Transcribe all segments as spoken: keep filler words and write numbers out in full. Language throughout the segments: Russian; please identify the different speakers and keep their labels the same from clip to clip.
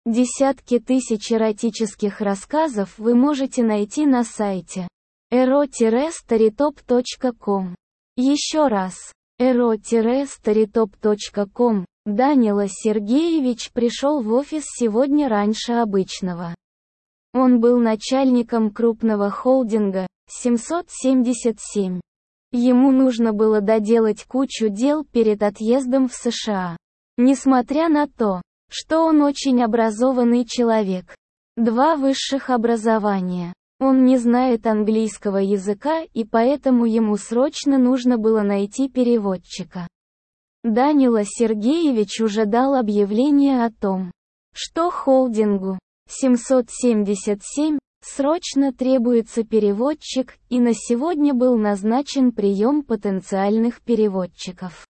Speaker 1: Десятки тысяч эротических рассказов вы можете найти на сайте эро старитоп точка ком. Еще раз. эро старитоп точка ком. Данила Сергеевич пришел в офис сегодня раньше обычного. Он был начальником крупного холдинга, семьсот семьдесят семь. Ему нужно было доделать кучу дел перед отъездом в США. Несмотря на то, что он очень образованный человек. Два высших образования. Он не знает английского языка, и поэтому ему срочно нужно было найти переводчика. Данила Сергеевич уже дал объявление о том, что холдингу семьсот семьдесят семь срочно требуется переводчик, и на сегодня был назначен прием потенциальных переводчиков.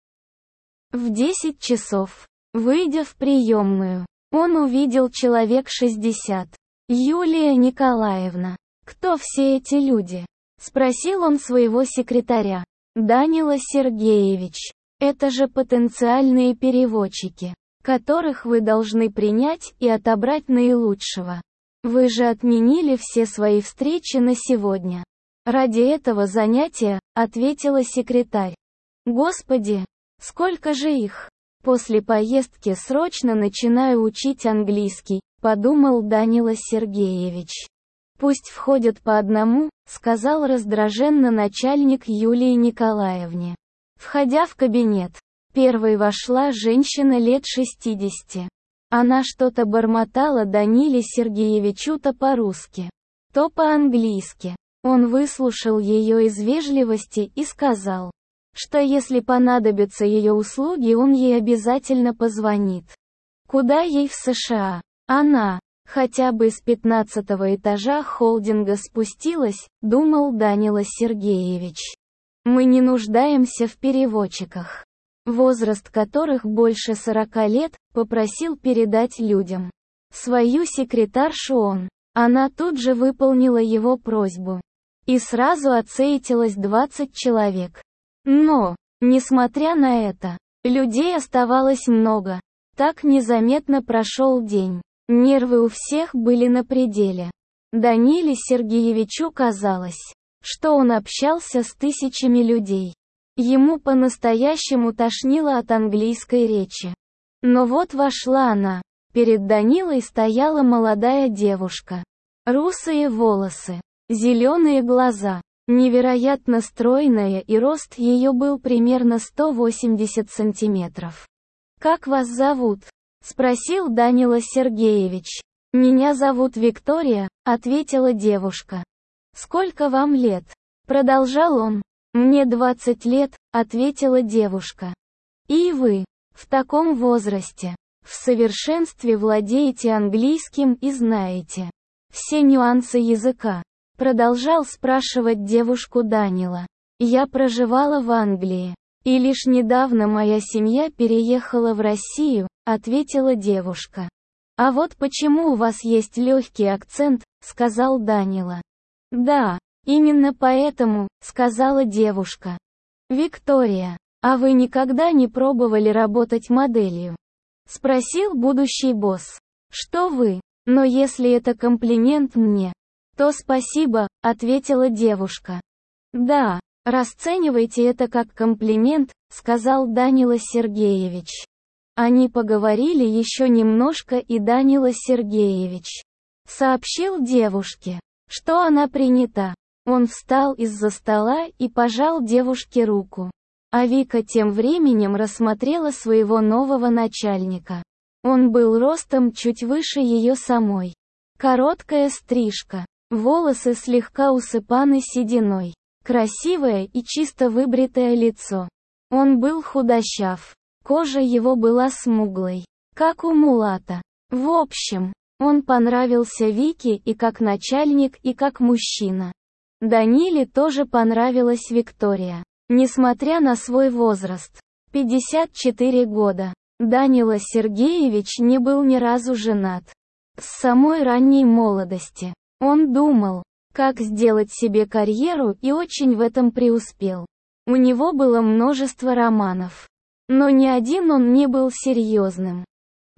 Speaker 1: В десять часов, выйдя в приемную, он увидел человек шестьдесят. «Юлия Николаевна, кто все эти люди?» — спросил он своего секретаря. «Данила Сергеевич, это же потенциальные переводчики, которых вы должны принять и отобрать наилучшего. Вы же отменили все свои встречи на сегодня. Ради этого занятия», — ответила секретарь. «Господи, сколько же их! После поездки срочно начинаю учить английский», — подумал Данила Сергеевич. «Пусть входят по одному», — сказал раздраженно начальник Юлии Николаевне. Входя в кабинет, первой вошла женщина лет шестидесяти. Она что-то бормотала Даниле Сергеевичу то по-русски, то по-английски. Он выслушал ее из вежливости и сказал, что если понадобятся ее услуги, он ей обязательно позвонит. Куда ей в США? Она хотя бы с пятнадцатого этажа холдинга спустилась, думал Данила Сергеевич. Мы не нуждаемся в переводчиках, возраст которых больше сорока лет, попросил передать людям свою секретаршу он. Она тут же выполнила его просьбу. И сразу отсеятилось двадцать человек. Но, несмотря на это, людей оставалось много. Так незаметно прошел день. Нервы у всех были на пределе. Даниле Сергеевичу казалось, что он общался с тысячами людей. Ему по-настоящему тошнило от английской речи. Но вот вошла она. Перед Данилой стояла молодая девушка. Русые волосы, зеленые глаза. Невероятно стройная, и рост ее был примерно сто восемьдесят сантиметров. «Как вас зовут?» — спросил Данила Сергеевич. «Меня зовут Виктория», — ответила девушка. «Сколько вам лет?» — продолжал он. «Мне двадцать лет», — ответила девушка. «И вы, в таком возрасте, в совершенстве владеете английским и знаете все нюансы языка?» Продолжал спрашивать девушку Данила. «Я проживала в Англии, и лишь недавно моя семья переехала в Россию», — ответила девушка. «А вот почему у вас есть легкий акцент», — сказал Данила. «Да, именно поэтому», — сказала девушка. «Виктория, а вы никогда не пробовали работать моделью?» — спросил будущий босс. «Что вы? Но если это комплимент мне, то спасибо», — ответила девушка. «Да, расценивайте это как комплимент», — сказал Данила Сергеевич. Они поговорили еще немножко, и Данила Сергеевич сообщил девушке, что она принята. Он встал из-за стола и пожал девушке руку. А Вика тем временем рассмотрела своего нового начальника. Он был ростом чуть выше ее самой. Короткая стрижка. Волосы слегка усыпаны сединой. Красивое и чисто выбритое лицо. Он был худощав. Кожа его была смуглой, как у мулата. В общем, он понравился Вике и как начальник, и как мужчина. Даниле тоже понравилась Виктория. Несмотря на свой возраст, пятьдесят четыре года, Данила Сергеевич не был ни разу женат. С самой ранней молодости он думал, как сделать себе карьеру, и очень в этом преуспел. У него было множество романов, но ни один он не был серьезным.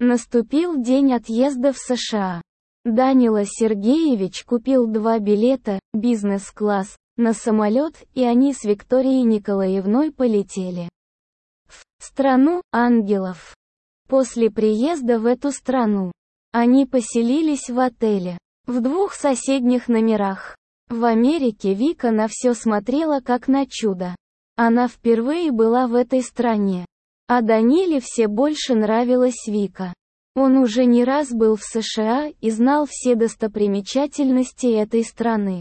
Speaker 1: Наступил день отъезда в США. Данила Сергеевич купил два билета, бизнес-класс, на самолет, и они с Викторией Николаевной полетели в страну ангелов. После приезда в эту страну, они поселились в отеле, в двух соседних номерах. В Америке Вика на все смотрела как на чудо. Она впервые была в этой стране. А Даниле все больше нравилась Вика. Он уже не раз был в США и знал все достопримечательности этой страны.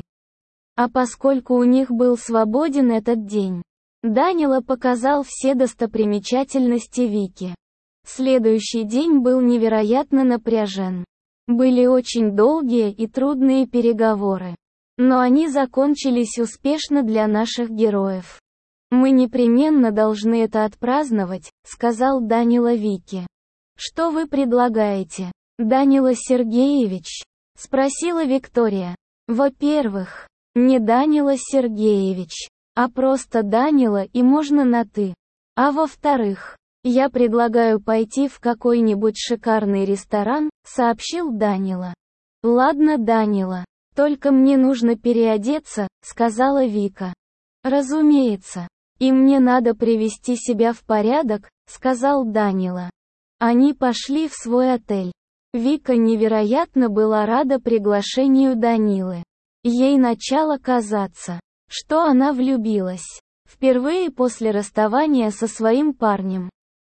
Speaker 1: А поскольку у них был свободен этот день, Данила показал все достопримечательности Вике. Следующий день был невероятно напряжен. Были очень долгие и трудные переговоры. Но они закончились успешно для наших героев. «Мы непременно должны это отпраздновать», — сказал Данила Вике. «Что вы предлагаете, Данила Сергеевич?» — спросила Виктория. «Во-первых, не Данила Сергеевич, а просто Данила, и можно на «ты». А во-вторых, я предлагаю пойти в какой-нибудь шикарный ресторан», — сообщил Данила. «Ладно, Данила, только мне нужно переодеться», — сказала Вика. «Разумеется. И мне надо привести себя в порядок», — сказал Данила. Они пошли в свой отель. Вика невероятно была рада приглашению Данилы. Ей начало казаться, что она влюбилась. Впервые после расставания со своим парнем.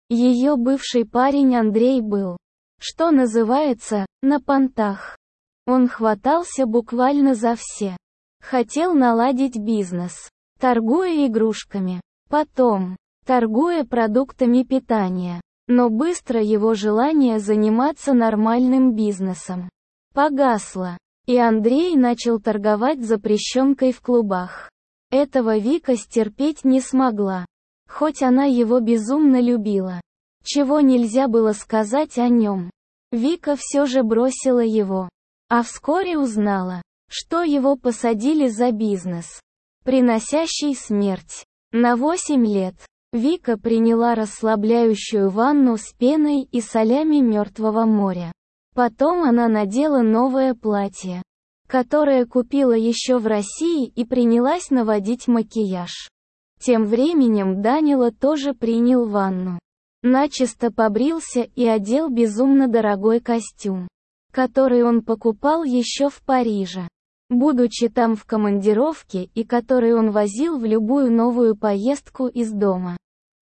Speaker 1: Ее бывший парень Андрей был, что называется, на понтах. Он хватался буквально за все. Хотел наладить бизнес, торгуя игрушками, потом, торгуя продуктами питания. Но быстро его желание заниматься нормальным бизнесом погасло, и Андрей начал торговать запрещенкой в клубах. Этого Вика стерпеть не смогла, хоть она его безумно любила. Чего нельзя было сказать о нем. Вика все же бросила его, а вскоре узнала, что его посадили за бизнес, приносящий смерть. На восемь лет. Вика приняла расслабляющую ванну с пеной и солями Мертвого моря. Потом она надела новое платье, которое купила еще в России, и принялась наводить макияж. Тем временем Данила тоже принял ванну. Начисто побрился и одел безумно дорогой костюм, который он покупал еще в Париже, будучи там в командировке, и который он возил в любую новую поездку из дома.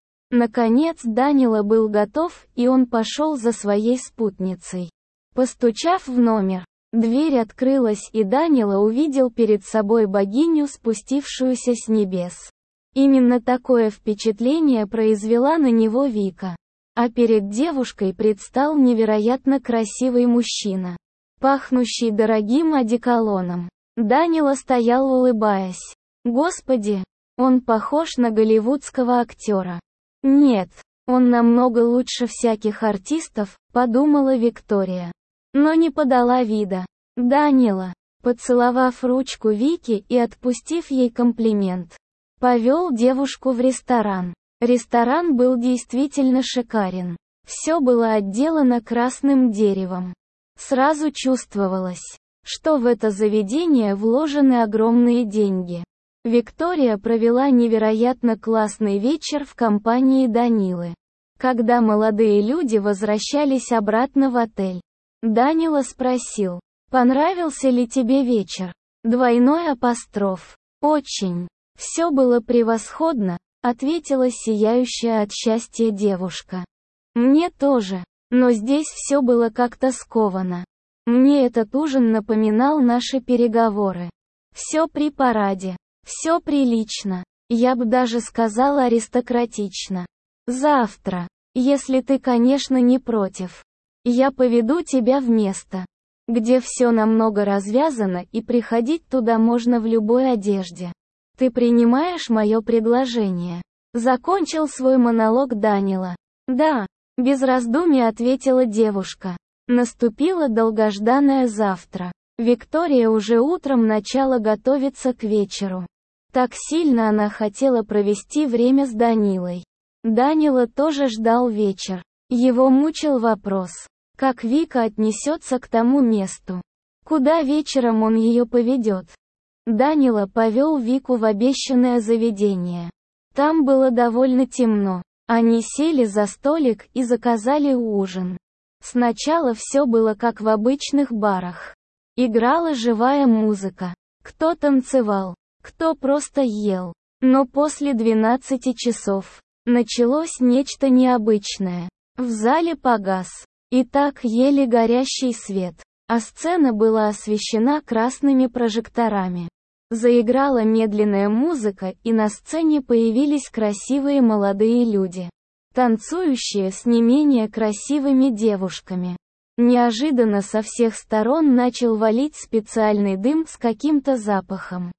Speaker 1: Наконец Данила был готов, и он пошел за своей спутницей. Постучав в номер, дверь открылась, и Данила увидел перед собой богиню, спустившуюся с небес. Именно такое впечатление произвела на него Вика. А перед девушкой предстал невероятно красивый мужчина, пахнущий дорогим одеколоном. Данила стоял, улыбаясь. Господи, он похож на голливудского актера. Нет, он намного лучше всяких артистов, подумала Виктория. Но не подала вида. Данила, поцеловав ручку Вики и отпустив ей комплимент, повел девушку в ресторан. Ресторан был действительно шикарен. Все было отделано красным деревом. Сразу чувствовалось, что в это заведение вложены огромные деньги. Виктория провела невероятно классный вечер в компании Данилы. Когда молодые люди возвращались обратно в отель, Данила спросил: «Понравился ли тебе вечер?» Двойной апостроф. «Очень. Все было превосходно», — ответила сияющая от счастья девушка. «Мне тоже. Но здесь все было как-то сковано. Мне этот ужин напоминал наши переговоры. Все при параде. Все прилично. Я бы даже сказала аристократично. Завтра, если ты, конечно, не против, я поведу тебя в место, где все намного развязано, и приходить туда можно в любой одежде. Ты принимаешь мое предложение?» Закончил свой монолог Данила. «Да», — без раздумий ответила девушка. Наступило долгожданное завтра. Виктория уже утром начала готовиться к вечеру. Так сильно она хотела провести время с Данилой. Данила тоже ждал вечер. Его мучил вопрос: как Вика отнесется к тому месту, куда вечером он ее поведет. Данила повел Вику в обещанное заведение. Там было довольно темно. Они сели за столик и заказали ужин. Сначала все было как в обычных барах. Играла живая музыка. Кто танцевал, кто просто ел. Но после двенадцати часов началось нечто необычное. В зале погас. И так еле горящий свет, а сцена была освещена красными прожекторами. Заиграла медленная музыка, и на сцене появились красивые молодые люди, танцующие с не менее красивыми девушками. Неожиданно со всех сторон начал валить специальный дым с каким-то запахом.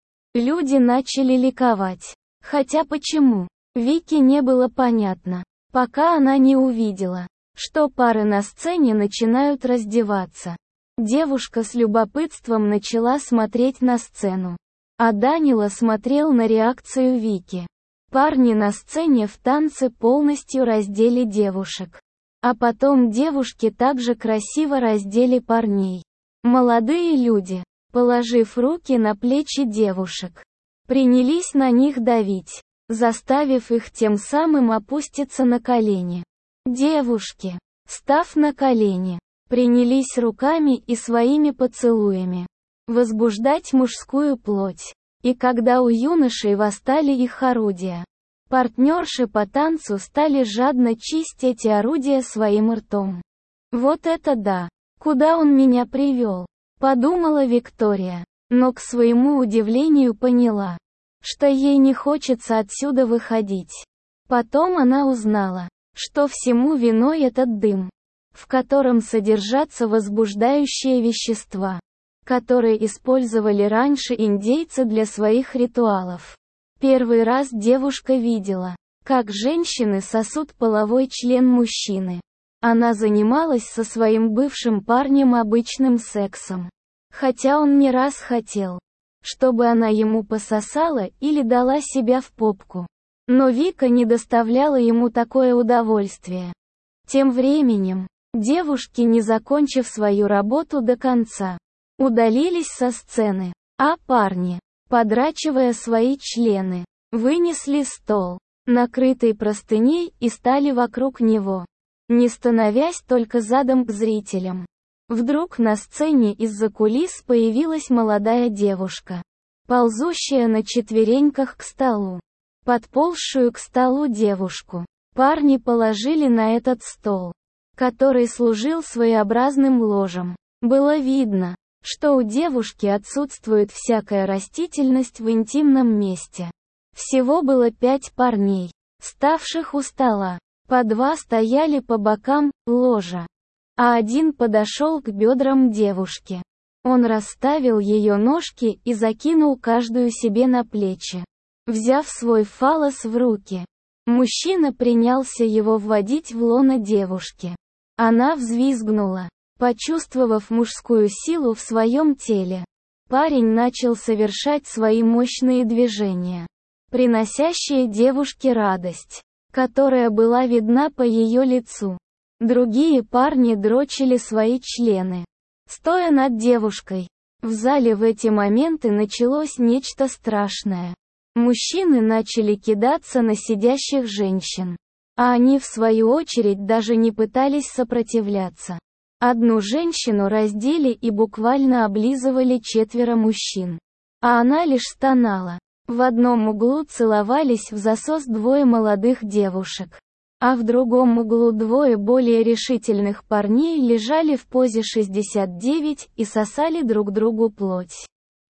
Speaker 1: Люди начали ликовать. Хотя почему? Вике не было понятно, пока она не увидела, что пары на сцене начинают раздеваться. Девушка с любопытством начала смотреть на сцену. А Данила смотрел на реакцию Вики. Парни на сцене в танце полностью раздели девушек. А потом девушки также красиво раздели парней. Молодые люди, положив руки на плечи девушек, принялись на них давить, заставив их тем самым опуститься на колени. Девушки, став на колени, принялись руками и своими поцелуями возбуждать мужскую плоть. И когда у юношей восстали их орудия, партнерши по танцу стали жадно чистить эти орудия своим ртом. «Вот это да! Куда он меня привел?» — подумала Виктория, но к своему удивлению поняла, что ей не хочется отсюда выходить. Потом она узнала, что всему виной этот дым, в котором содержатся возбуждающие вещества, которые использовали раньше индейцы для своих ритуалов. Первый раз девушка видела, как женщины сосут половой член мужчины. Она занималась со своим бывшим парнем обычным сексом, хотя он не раз хотел, чтобы она ему пососала или дала себя в попку. Но Вика не доставляла ему такое удовольствие. Тем временем, девушки, не закончив свою работу до конца, удалились со сцены, а парни, подрачивая свои члены, вынесли стол, накрытый простыней, и стали вокруг него, не становясь только задом к зрителям. Вдруг на сцене из-за кулис появилась молодая девушка, ползущая на четвереньках к столу. Подползшую к столу девушку парни положили на этот стол, который служил своеобразным ложем. Было видно, что у девушки отсутствует всякая растительность в интимном месте. Всего было пять парней, ставших у стола. По два стояли по бокам ложа, а один подошел к бедрам девушки. Он расставил ее ножки и закинул каждую себе на плечи. Взяв свой фаллос в руки, мужчина принялся его вводить в лоно девушки. Она взвизгнула, почувствовав мужскую силу в своем теле. Парень начал совершать свои мощные движения, приносящие девушке радость, которая была видна по ее лицу. Другие парни дрочили свои члены, стоя над девушкой. В зале в эти моменты началось нечто страшное. Мужчины начали кидаться на сидящих женщин, а они в свою очередь даже не пытались сопротивляться. Одну женщину раздели и буквально облизывали четверо мужчин, а она лишь стонала. В одном углу целовались в засос двое молодых девушек, а в другом углу двое более решительных парней лежали в позе шестьдесят девять и сосали друг другу плоть.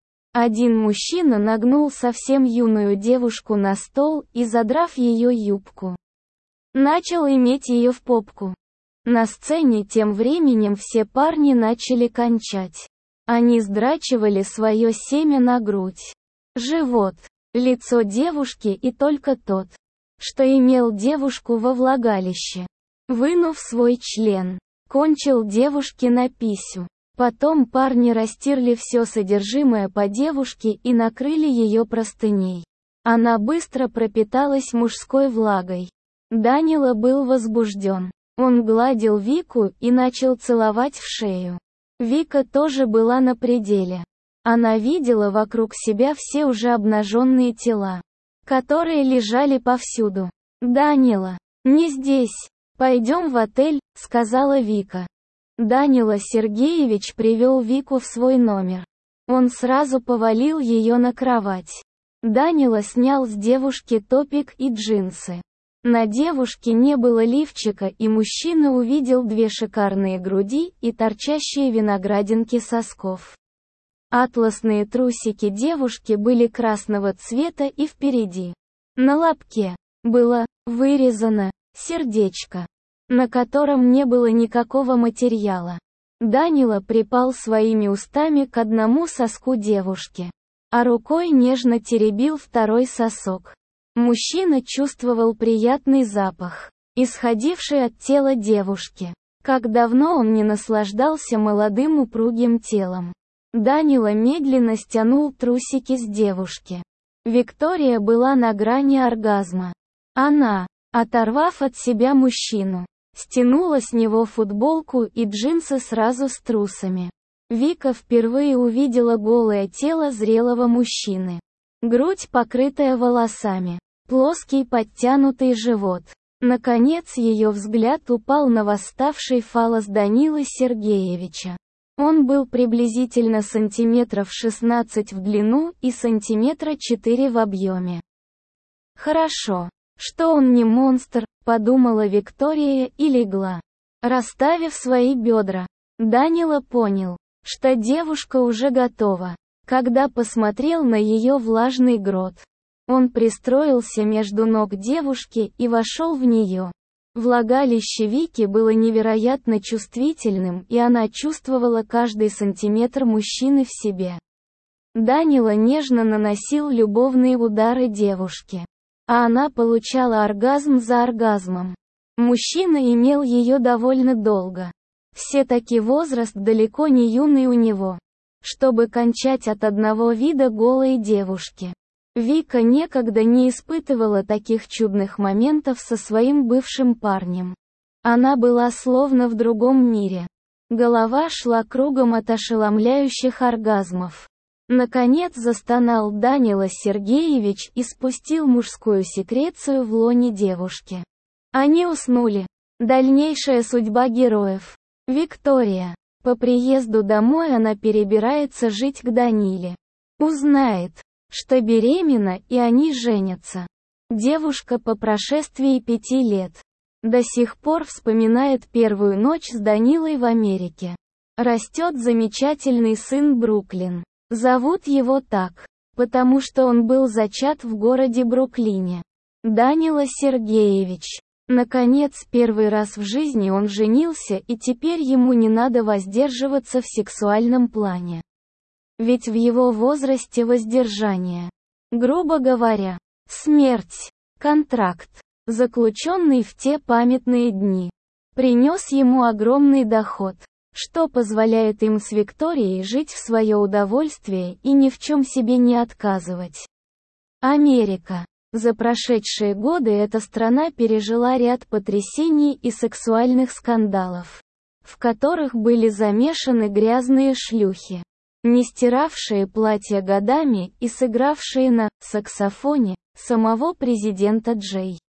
Speaker 1: Один мужчина нагнул совсем юную девушку на стол и, задрав ее юбку, начал иметь ее в попку. На сцене тем временем все парни начали кончать. Они сдрачивали свое семя на грудь, живот, лицо девушки, и только тот, что имел девушку во влагалище, вынув свой член, кончил девушке на писю. Потом парни растерли все содержимое по девушке и накрыли ее простыней. Она быстро пропиталась мужской влагой. Данила был возбужден. Он гладил Вику и начал целовать в шею. Вика тоже была на пределе. Она видела вокруг себя все уже обнаженные тела, которые лежали повсюду. «Данила, не здесь. Пойдем в отель», — сказала Вика. Данила Сергеевич привел Вику в свой номер. Он сразу повалил ее на кровать. Данила снял с девушки топик и джинсы. На девушке не было лифчика, и мужчина увидел две шикарные груди и торчащие виноградинки сосков. Атласные трусики девушки были красного цвета, и впереди, на лобке, было вырезано сердечко, на котором не было никакого материала. Данила припал своими устами к одному соску девушки, а рукой нежно теребил второй сосок. Мужчина чувствовал приятный запах, исходивший от тела девушки. Как давно он не наслаждался молодым упругим телом. Данила медленно стянул трусики с девушки. Виктория была на грани оргазма. Она, оторвав от себя мужчину, стянула с него футболку и джинсы сразу с трусами. Вика впервые увидела голое тело зрелого мужчины. Грудь, покрытая волосами, плоский подтянутый живот. Наконец ее взгляд упал на восставший фаллос Данилы Сергеевича. Он был приблизительно сантиметров шестнадцать в длину и сантиметра четыре в объеме. «Хорошо, что он не монстр», — подумала Виктория и легла, расставив свои бедра. Данила понял, что девушка уже готова, когда посмотрел на ее влажный грот. Он пристроился между ног девушки и вошел в нее. Влагалище Вики было невероятно чувствительным, и она чувствовала каждый сантиметр мужчины в себе. Данила нежно наносил любовные удары девушке, а она получала оргазм за оргазмом. Мужчина имел ее довольно долго. Все-таки возраст далеко не юный у него, чтобы кончать от одного вида голой девушки. Вика никогда не испытывала таких чудных моментов со своим бывшим парнем. Она была словно в другом мире. Голова шла кругом от ошеломляющих оргазмов. Наконец застонал Данила Сергеевич и спустил мужскую секрецию в лоне девушки. Они уснули. Дальнейшая судьба героев. Виктория. По приезду домой она перебирается жить к Даниле. Узнает, что беременна, и они женятся. Девушка по прошествии пяти лет до сих пор вспоминает первую ночь с Данилой в Америке. Растет замечательный сын Бруклин. Зовут его так, потому что он был зачат в городе Бруклине. Данила Сергеевич. Наконец, первый раз в жизни он женился, и теперь ему не надо воздерживаться в сексуальном плане. Ведь в его возрасте воздержание, грубо говоря, смерть. Контракт, заключенный в те памятные дни, принес ему огромный доход, что позволяет им с Викторией жить в свое удовольствие и ни в чем себе не отказывать. Америка. За прошедшие годы эта страна пережила ряд потрясений и сексуальных скандалов, в которых были замешаны грязные шлюхи, не стиравшие платья годами и сыгравшие на саксофоне самого президента Джей.